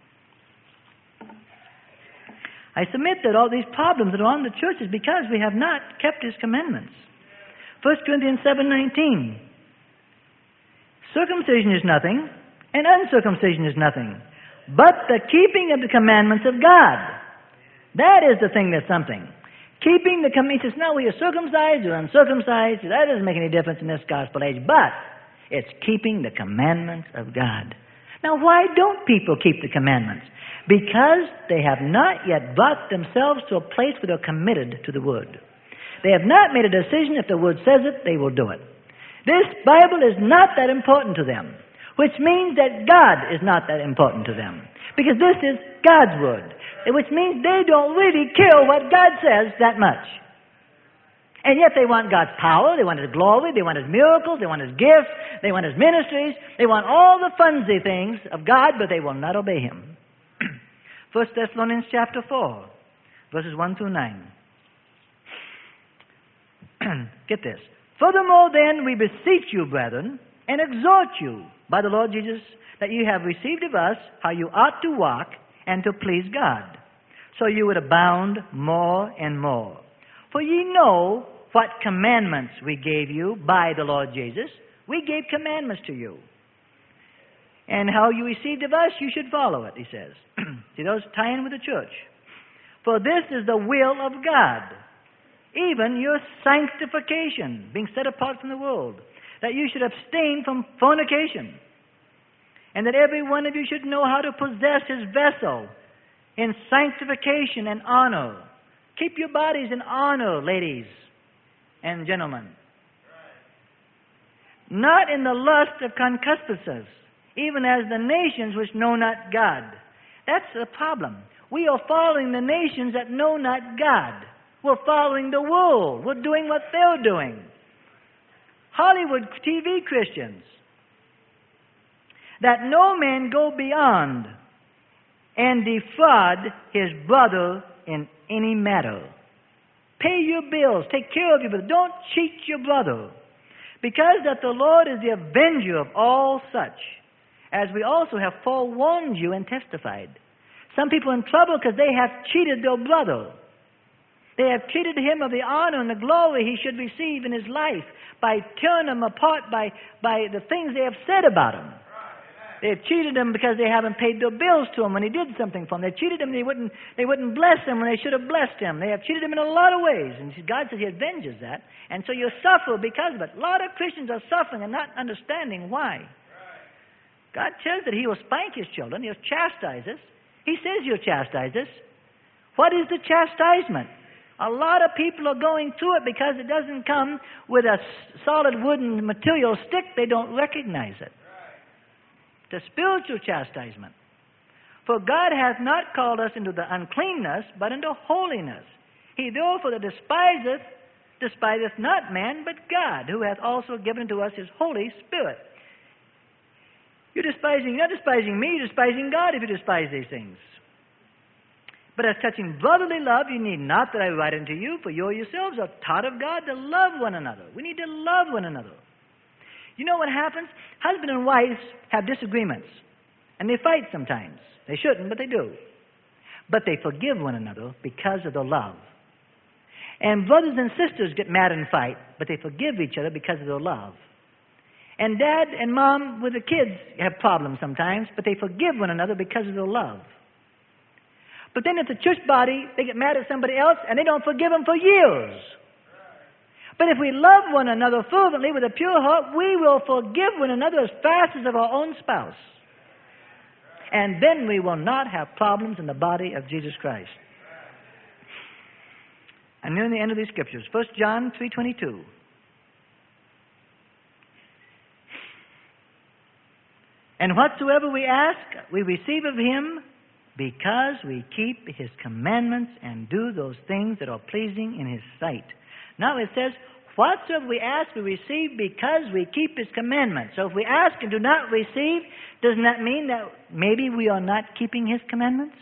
I submit that all these problems that are on the church is because we have not kept His commandments. First Corinthians seven nineteen. Circumcision is nothing, and uncircumcision is nothing, but the keeping of the commandments of God. That is the thing that's something. Keeping the commandments. He says, now we are circumcised or uncircumcised. That doesn't make any difference in this gospel age, but it's keeping the commandments of God. Now, why don't people keep the commandments? Because they have not yet brought themselves to a place where they're committed to the Word. They have not made a decision. If the Word says it, they will do it. This Bible is not that important to them, which means that God is not that important to them, because this is God's Word, which means they don't really care what God says that much. And yet they want God's power, they want His glory, they want His miracles, they want His gifts, they want His ministries, they want all the funsy things of God, but they will not obey Him. First Thessalonians chapter four, verses one through nine. Get this. Furthermore then, we beseech you, brethren, and exhort you by the Lord Jesus, that you have received of us how you ought to walk and to please God, so you would abound more and more. For ye know what commandments we gave you by the Lord Jesus. We gave commandments to you. And how you received of us, you should follow it, he says. See, those tie in with the church. For this is the will of God, even your sanctification, being set apart from the world, that you should abstain from fornication, and that every one of you should know how to possess his vessel in sanctification and honor. Keep your bodies in honor, ladies and gentlemen. Not in the lust of concupiscence, even as the nations which know not God. That's the problem. We are following the nations that know not God. We're following the world. We're doing what they're doing. Hollywood T V Christians. That no man go beyond and defraud his brother in any matter. Pay your bills. Take care of your brother. Don't cheat your brother. Because that the Lord is the avenger of all such, as we also have forewarned you and testified. Some people are in trouble because they have cheated their brother. They have cheated him of the honor and the glory he should receive in his life by tearing him apart by, by the things they have said about him. They have cheated him because they haven't paid their bills to him when he did something for them. They cheated him and they wouldn't, they wouldn't bless him when they should have blessed him. They have cheated him in a lot of ways. And God says he avenges that. And so you suffer because of it. A lot of Christians are suffering and not understanding why. God says that he will spank his children. He'll chastise us. He says he'll chastise us. What is the chastisement? A lot of people are going through it because it doesn't come with a solid wooden material stick. They don't recognize it. The spiritual chastisement. For God hath not called us into the uncleanness, but into holiness. He therefore that despiseth, despiseth not man, but God, who hath also given to us his Holy Spirit. You're despising, you're not despising me, you're despising God if you despise these things. But as touching brotherly love, you need not that I write unto you, for you yourselves are taught of God to love one another. We need to love one another. You know what happens? Husband and wives have disagreements, and they fight sometimes. They shouldn't, but they do. But they forgive one another because of their love. And brothers and sisters get mad and fight, but they forgive each other because of their love. And dad and mom with the kids have problems sometimes, but they forgive one another because of their love. But then at the church body, they get mad at somebody else, and they don't forgive them for years. But if we love one another fervently with a pure heart, we will forgive one another as fast as of our own spouse. And then we will not have problems in the body of Jesus Christ. I'm nearing the end of these scriptures. First John three twenty-two. And whatsoever we ask, we receive of him, because we keep his commandments and do those things that are pleasing in his sight. Now it says, whatsoever we ask, we receive because we keep his commandments. So if we ask and do not receive, doesn't that mean that maybe we are not keeping his commandments?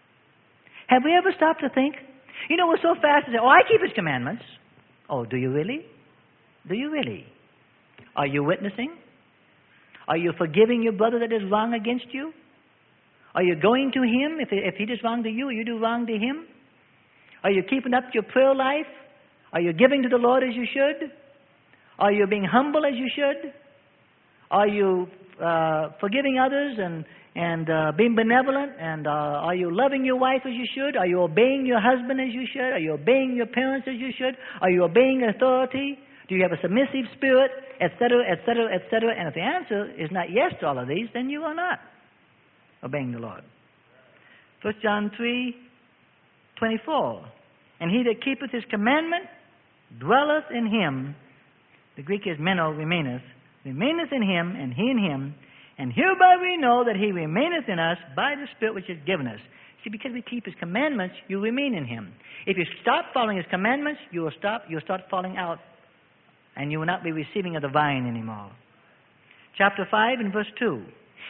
Have we ever stopped to think? You know, we're so fast to say, oh, I keep his commandments. Oh, do you really? Do you really? Are you witnessing? Are you forgiving your brother that is wrong against you? Are you going to him if, if he does wrong to you or you do wrong to him? Are you keeping up your prayer life? Are you giving to the Lord as you should? Are you being humble as you should? Are you uh, forgiving others and, and uh, being benevolent? And uh, are you loving your wife as you should? Are you obeying your husband as you should? Are you obeying your parents as you should? Are you obeying authority? Do you have a submissive spirit? Etc., et cetera, et cetera. And if the answer is not yes to all of these, then you are not obeying the Lord. First John three twenty-four. And he that keepeth his commandment dwelleth in him. The Greek is meno, remaineth. Remaineth in him, and he in him. And hereby we know that he remaineth in us by the Spirit which is given us. See, because we keep his commandments, you remain in him. If you stop following his commandments, you will stop, you'll start falling out, and you will not be receiving of the vine anymore. Chapter five and verse two.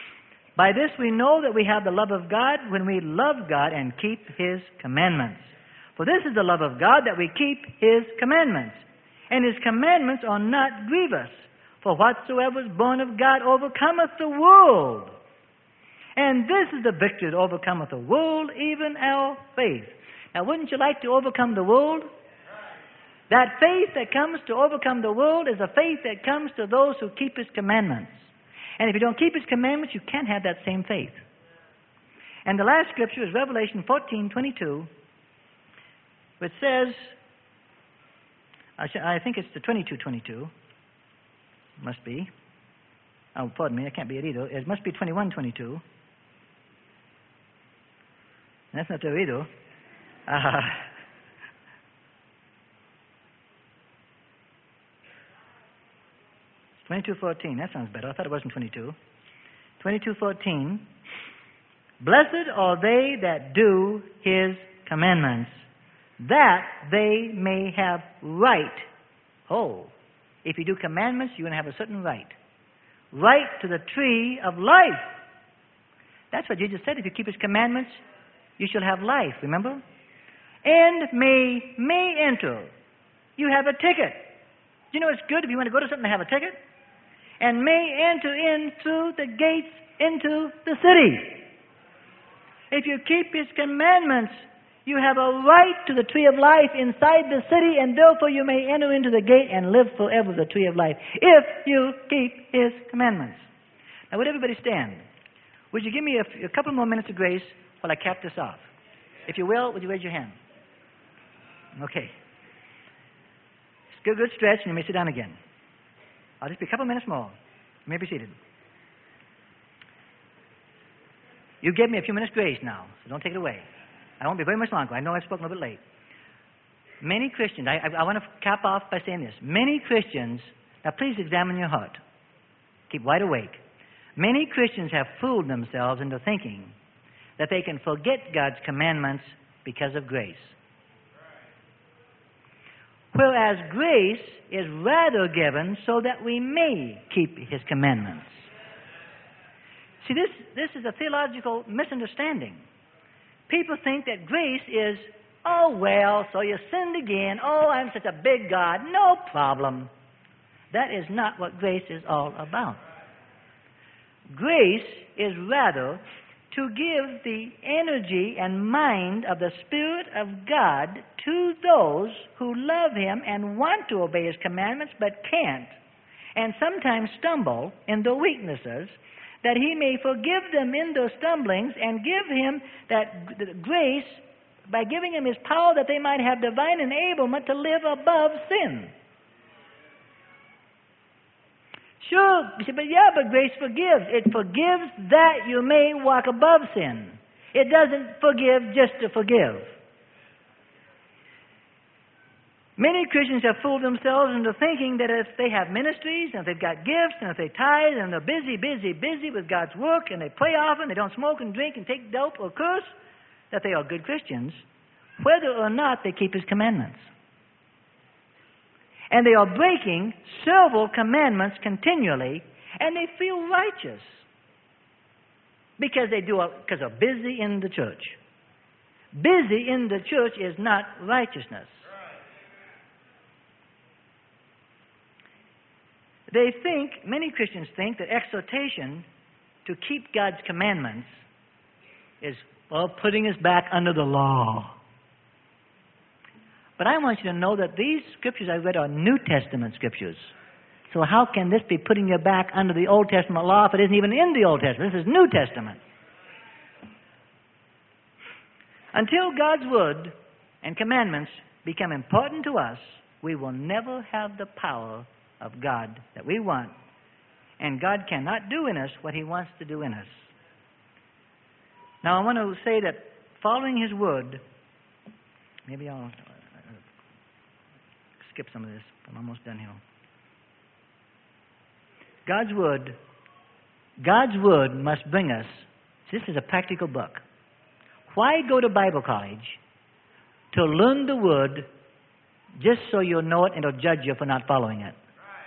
By this we know that we have the love of God when we love God and keep his commandments. For this is the love of God, that we keep his commandments. And his commandments are not grievous. For whatsoever is born of God overcometh the world. And this is the victory that overcometh the world, even our faith. Now, wouldn't you like to overcome the world? That faith that comes to overcome the world is a faith that comes to those who keep his commandments. And if you don't keep his commandments, you can't have that same faith. And the last scripture is Revelation fourteen twenty-two, which says, I, sh- I think it's the twenty-two twenty-two. Must be. Oh, pardon me, that can't be it either. It must be twenty-one twenty-two. That's not there either. Uh, twenty-two fourteen, that sounds better. I thought it wasn't twenty-two. twenty-two fourteen, blessed are they that do his commandments, that they may have right. Oh, if you do commandments, you're going to have a certain right. Right to the tree of life. That's what Jesus said. If you keep his commandments, you shall have life, remember? And may, may enter. You have a ticket. You know it's good if you want to go to something to have a ticket? And may enter in through the gates into the city. If you keep his commandments, you have a right to the tree of life inside the city, and therefore you may enter into the gate and live forever the tree of life, if you keep his commandments. Now, would everybody stand? Would you give me a, a couple more minutes of grace while I cap this off? If you will, would you raise your hand? Okay. Good, good stretch, and you may sit down again. I'll just be a couple minutes more. You may be seated. You gave me a few minutes grace now, so don't take it away. I won't be very much longer. I know I've spoken a little bit late. Many Christians, I, I, I want to cap off by saying this. Many Christians, now please examine your heart. Keep wide awake. Many Christians have fooled themselves into thinking that they can forget God's commandments because of grace. Whereas grace is rather given so that we may keep his commandments. See, this, this is a theological misunderstanding. People think that grace is, oh, well, so you sinned again. Oh, I'm such a big God. No problem. That is not what grace is all about. Grace is rather to give the energy and mind of the Spirit of God to those who love him and want to obey his commandments but can't, and sometimes stumble in their weaknesses, that he may forgive them in their stumblings and give him that g- grace by giving him his power that they might have divine enablement to live above sin. Sure, you say, but yeah, but grace forgives. It forgives that you may walk above sin. It doesn't forgive just to forgive. Many Christians have fooled themselves into thinking that if they have ministries, and if they've got gifts, and if they tithe, and they're busy, busy, busy with God's work, and they pray often, they don't smoke and drink and take dope or curse, that they are good Christians, whether or not they keep his commandments. And they are breaking several commandments continually, and they feel righteous because they do because they're busy in the church. Busy in the church is not righteousness. They think, many Christians think, that exhortation to keep God's commandments is, well, putting us back under the law. But I want you to know that these scriptures I read are New Testament scriptures. So how can this be putting you back under the Old Testament law if it isn't even in the Old Testament? This is New Testament. Until God's Word and commandments become important to us, we will never have the power of God that we want. And God cannot do in us what he wants to do in us. Now I want to say that following his Word, maybe I'll uh, skip some of this. I'm almost done here. God's Word, God's Word must bring us, this is a practical book. Why go to Bible college? To learn the Word just so you'll know it and it'll judge you for not following it.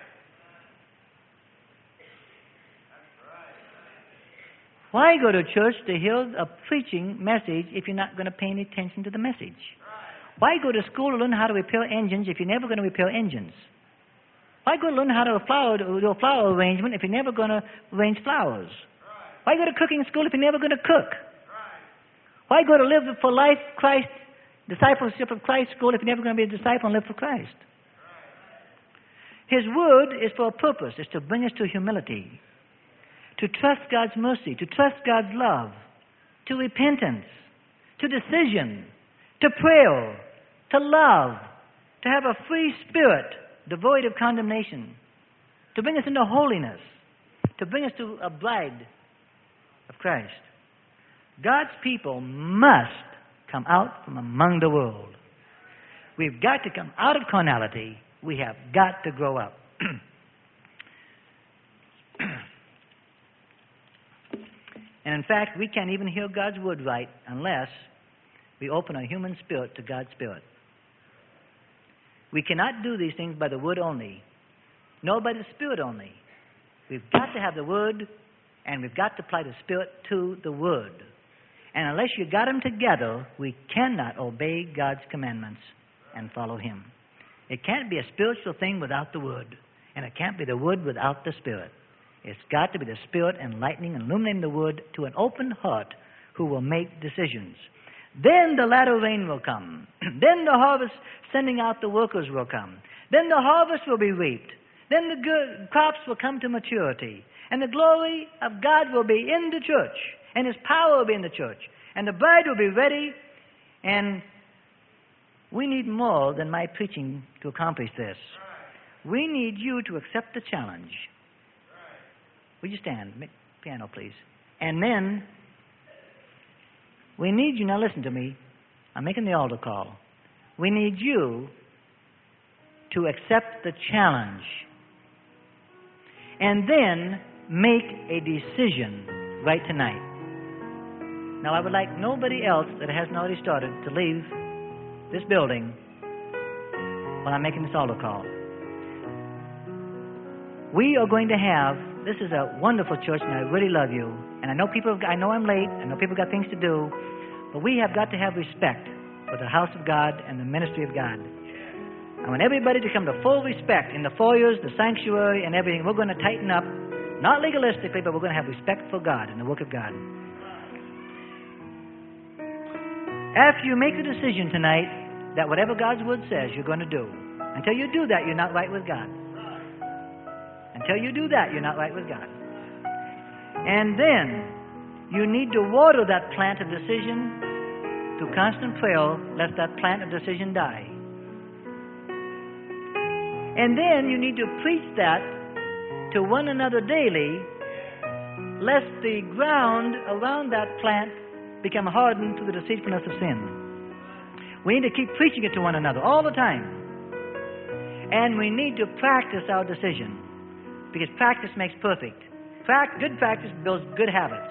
Why go to church to hear a preaching message if you're not going to pay any attention to the message? Why go to school to learn how to repair engines if you're never going to repair engines? Why go to learn how to flower, do a flower arrangement if you're never going to arrange flowers? Why go to cooking school if you're never going to cook? Why go to live for life Christ, discipleship of Christ school if you're never going to be a disciple and live for Christ? His Word is for a purpose. It's to bring us to humility, to trust God's mercy, to trust God's love, to repentance, to decision, to prayer, to love, to have a free spirit devoid of condemnation, to bring us into holiness, to bring us to a bride of Christ. God's people must come out from among the world. We've got to come out of carnality. We have got to grow up. And in fact, we can't even hear God's word right unless we open our human spirit to God's Spirit. We cannot do these things by the word only, nor by the Spirit only. We've got to have the word, and we've got to apply the Spirit to the word. And unless you got them together, we cannot obey God's commandments and follow Him. It can't be a spiritual thing without the word, and it can't be the word without the Spirit. It's got to be the Spirit enlightening and illuminating the word to an open heart who will make decisions. Then the latter rain will come. Then the harvest, sending out the workers, will come. Then the harvest will be reaped. Then the good crops will come to maturity. And the glory of God will be in the church. And His power will be in the church. And the bride will be ready. And we need more than my preaching to accomplish this. We need you to accept the challenge. Will you stand? Piano, please. And then we need you, now listen to me, I'm making the altar call. We need you to accept the challenge and then make a decision right tonight. Now, I would like nobody else that hasn't already started to leave this building while I'm making this altar call. We are going to have, this is a wonderful church, and I really love you. And I know people, I know I'm late, I know people got things to do, but we have got to have respect for the house of God and the ministry of God. I want everybody to come to full respect in the foyers, the sanctuary, and everything. We're going to tighten up, not legalistically, but we're going to have respect for God and the work of God. After you make the decision tonight that whatever God's word says you're going to do, until you do that, you're not right with God. Until you do that, you're not right with God. And then you need to water that plant of decision through constant prayer, lest that plant of decision die. And then you need to preach that to one another daily, lest the ground around that plant become hardened through the deceitfulness of sin. We need to keep preaching it to one another all the time. And we need to practice our decision, because practice makes perfect. Fact, good practice builds good habits.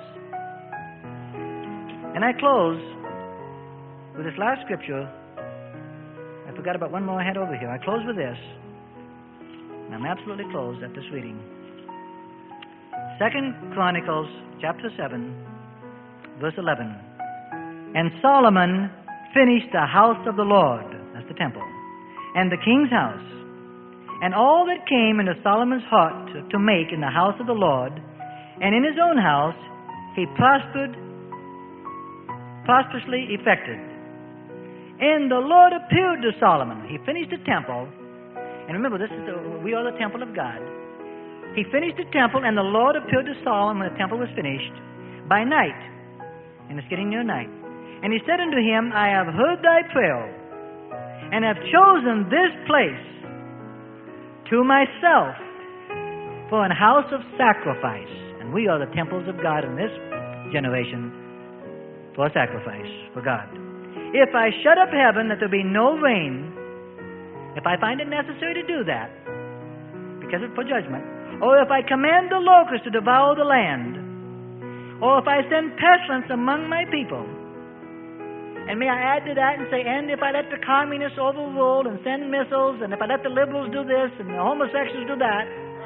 And I close with this last scripture. I forgot about one more I had over here. I close with this. And I'm absolutely closed at this reading. Second Chronicles chapter seven, verse eleven. And Solomon finished the house of the Lord, that's the temple, and the king's house, and all that came into Solomon's heart to, to make in the house of the Lord, and in his own house, he prospered, prosperously effected. And the Lord appeared to Solomon. He finished the temple, and remember, this is the, we are the temple of God. He finished the temple, and the Lord appeared to Solomon when the temple was finished by night, and it's getting near night. And he said unto him, I have heard thy prayer, and have chosen this place to myself for an house of sacrifice. And we are the temples of God in this generation for a sacrifice for God. If I shut up heaven that there be no rain, if I find it necessary to do that, because it's for judgment, or if I command the locusts to devour the land, or if I send pestilence among my people, and may I add to that and say, and if I let the communists overrule and send missiles, and if I let the liberals do this and the homosexuals do that,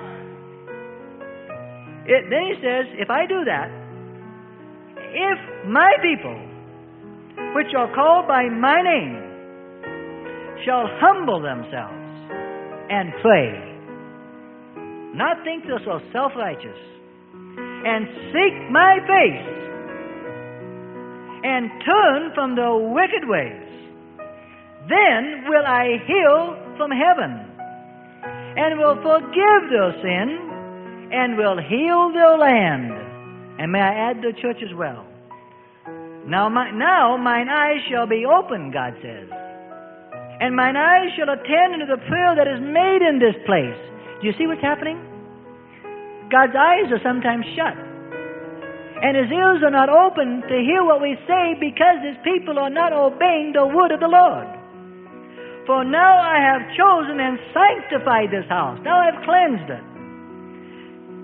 it, then he says, if I do that, if my people, which are called by my name, shall humble themselves and pray, not think they're so self-righteous, and seek my face, and turn from their wicked ways, then will I heal from heaven, and will forgive their sin, and will heal their land. And may I add the church as well. Now, my, now mine eyes shall be open, God says, and mine eyes shall attend unto the prayer that is made in this place. Do you see what's happening? God's eyes are sometimes shut, and His ears are not open to hear what we say, because His people are not obeying the word of the Lord. For now I have chosen and sanctified this house. Now I have cleansed it.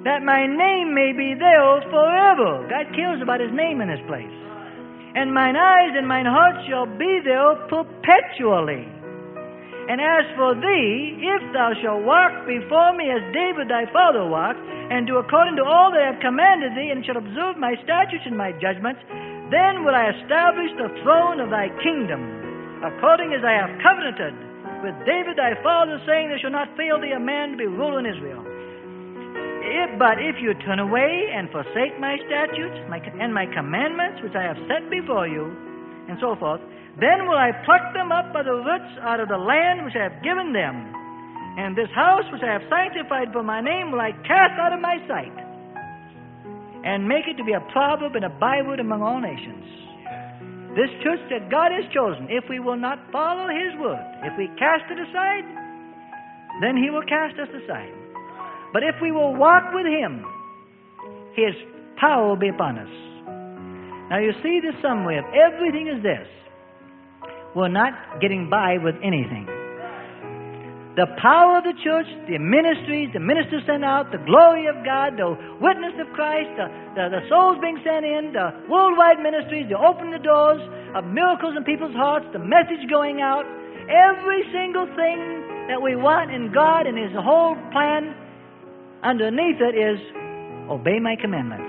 that my name may be there forever. God cares about His name in this place. And mine eyes and mine heart shall be there perpetually. And as for thee, if thou shalt walk before me as David thy father walked, and do according to all that I have commanded thee, and shalt observe my statutes and my judgments, then will I establish the throne of thy kingdom, according as I have covenanted with David thy father, saying, there shall not fail thee a man to be ruler in Israel. If, but if you turn away and forsake my statutes my, and my commandments, which I have set before you, and so forth, then will I pluck them up by the roots out of the land which I have given them. And this house which I have sanctified for my name will I cast out of my sight, and make it to be a proverb and a byword among all nations. This church that God has chosen, if we will not follow His word, if we cast it aside, then He will cast us aside. But if we will walk with Him, His power will be upon us. Now you see the summary of everything is this. We're not getting by with anything. The power of the church, the ministries, the ministers sent out, the glory of God, the witness of Christ, the, the, the souls being sent in, the worldwide ministries, the opening the doors of miracles in people's hearts, the message going out, every single thing that we want in God and His whole plan, underneath it is, obey my commandments.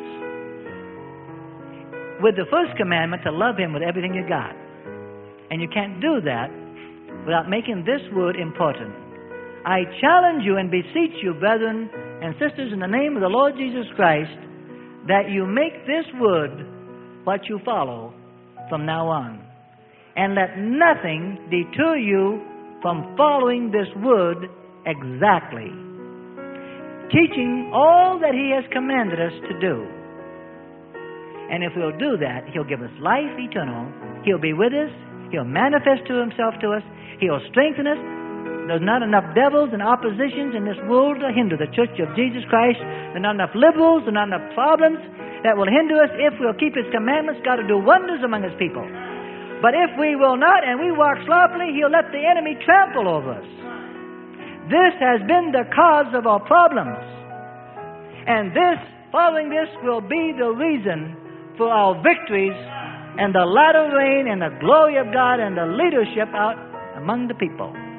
With the first commandment, to love Him with everything you got. And you can't do that without making this word important. I challenge you and beseech you, brethren and sisters, in the name of the Lord Jesus Christ, that you make this word what you follow from now on. And let nothing deter you from following this word exactly. Teaching all that He has commanded us to do. And if we'll do that, He'll give us life eternal. He'll be with us. He'll manifest to Himself to us. He'll strengthen us. There's not enough devils and oppositions in this world to hinder the church of Jesus Christ. There are not enough liberals. There are not enough problems that will hinder us. If we'll keep His commandments, God will do wonders among His people. But if we will not and we walk sloppily, He'll let the enemy trample over us. This has been the cause of our problems. And this, following this, will be the reason for our victories and the latter rain and the glory of God and the leadership out among the people.